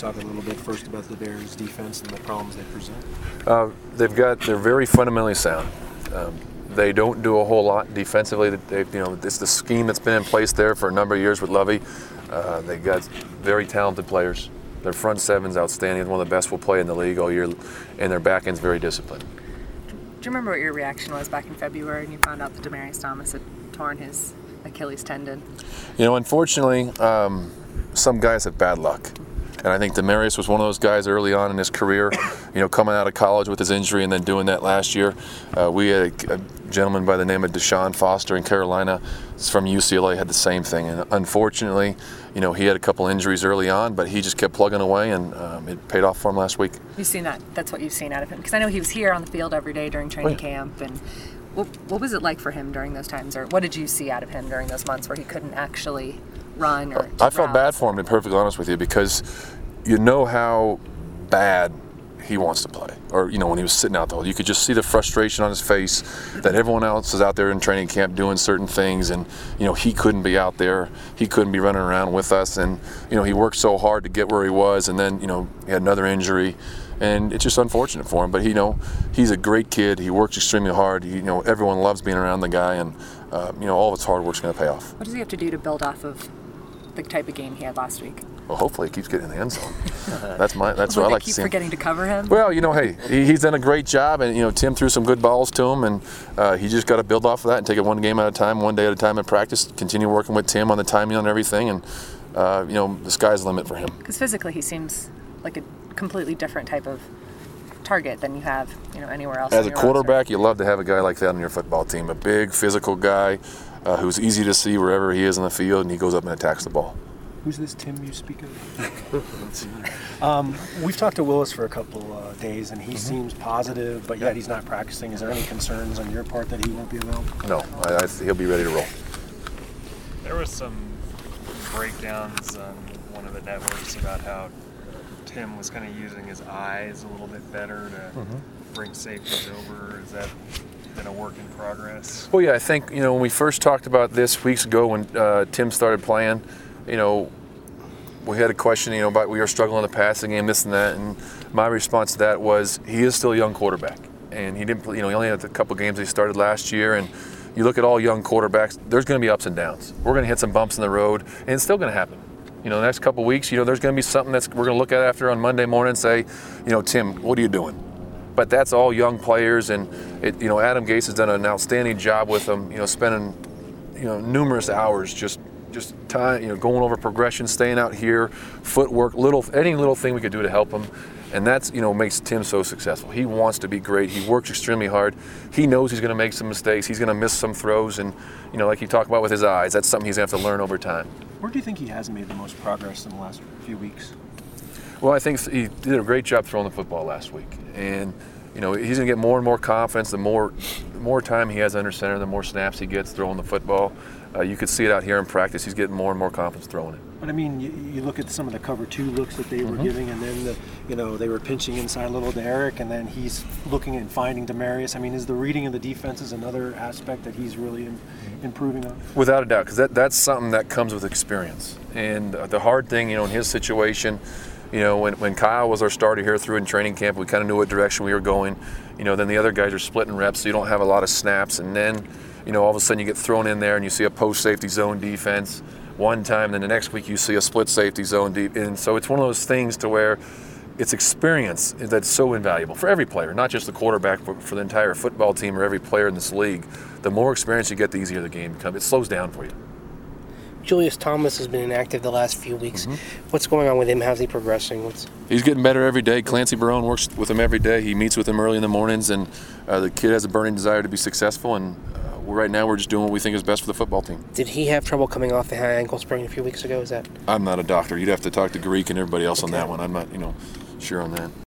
talk a little bit first about the Bears' defense and the problems they present? They're very fundamentally sound. They don't do a whole lot defensively. It's the scheme that's been in place there for a number of years with Lovey. They got very talented players. Their front seven's outstanding. One of the best we'll play in the league all year, and their back end's very disciplined. Do you remember what your reaction was back in February when you found out that Demaryius Thomas had torn his Achilles tendon? Unfortunately, some guys have bad luck. And I think Demaryius was one of those guys early on in his career, coming out of college with his injury and then doing that last year. We had a gentleman by the name of Deshaun Foster in Carolina from UCLA, had the same thing. And unfortunately, he had a couple injuries early on, but he just kept plugging away, and it paid off for him last week. You've seen that. That's what you've seen out of him. Because I know he was here on the field every day during training camp. And what was it like for him during those times? Or what did you see out of him during those months where he couldn't actually run? Or I felt bad for him, to be perfectly honest with you, because you know how bad he wants to play. Or, when he was sitting out there, you could just see the frustration on his face that everyone else is out there in training camp doing certain things, and, he couldn't be out there. He couldn't be running around with us, and, he worked so hard to get where he was, and then, he had another injury, and it's just unfortunate for him. But, he's a great kid. He works extremely hard. Everyone loves being around the guy, and, all of his hard work's going to pay off. What does he have to do to build off of the type of game he had last week? Well, hopefully he keeps getting in the end zone. That's what I like to see. Keep forgetting to cover him? Well, hey, he's done a great job, and Tim threw some good balls to him, and he just got to build off of that and take it one game at a time, one day at a time in practice. Continue working with Tim on the timing and everything, and the sky's the limit for him. Because physically, he seems like a completely different type of target than you have, anywhere else. As a quarterback, you love to have a guy like that on your football team. A big, physical guy who's easy to see wherever he is on the field, and he goes up and attacks the ball. Who's this Tim you speak of? We've talked to Willis for a couple days, and he seems positive, but yet he's not practicing. Is there any concerns on your part that he won't be available? No, he'll be ready to roll. There was some breakdowns on one of the networks about how Tim was kind of using his eyes a little bit better to bring safeties over. Is that been a work in progress? Well, yeah, I think, when we first talked about this weeks ago when Tim started playing, we had a question, about we were struggling in the passing game, this and that, and my response to that was he is still a young quarterback, and he didn't, he only had a couple games he started last year, and you look at all young quarterbacks, there's going to be ups and downs. We're going to hit some bumps in the road, and it's still going to happen. The next couple weeks, there's going to be something we're going to look at after on Monday morning and say, Tim, what are you doing? But that's all young players, and Adam Gase has done an outstanding job with them, spending numerous hours just time, going over progression, staying out here, footwork, any little thing we could do to help him. And that's, makes Tim so successful. He wants to be great. He works extremely hard. He knows he's going to make some mistakes. He's going to miss some throws. And, like you talk about with his eyes, that's something he's going to have to learn over time. Where do you think he has made the most progress in the last few weeks? Well, I think he did a great job throwing the football last week. And, he's going to get more and more confidence. The more time he has under center, the more snaps he gets throwing the football. You could see it out here in practice. He's getting more and more confidence throwing it. But I mean, you look at some of the cover 2 looks that they were giving, and then they were pinching inside a little to Eric, and then he's looking and finding Demaryius. I mean, is the reading of the defense is another aspect that he's really improving on? Without a doubt, because that's something that comes with experience. And the hard thing, in his situation, when Kyle was our starter here through in training camp, we kind of knew what direction we were going. Then the other guys are splitting reps, so you don't have a lot of snaps, and then all of a sudden you get thrown in there and you see a post safety zone defense one time, then the next week you see a split safety zone deep. And so it's one of those things to where it's experience that's so invaluable for every player, not just the quarterback, but for the entire football team or every player in this league. The more experience you get, the easier the game becomes. It slows down for you. Julius Thomas has been inactive the last few weeks. What's going on with him? How's he progressing? He's getting better every day. Clancy Barone works with him every day. He meets with him early in the mornings, and the kid has a burning desire to be successful, and right now we're just doing what we think is best for the football team. Did he have trouble coming off the high ankle sprain a few weeks ago? I'm not a doctor. You'd have to talk to Greek and everybody else on that one. I'm not, sure on that.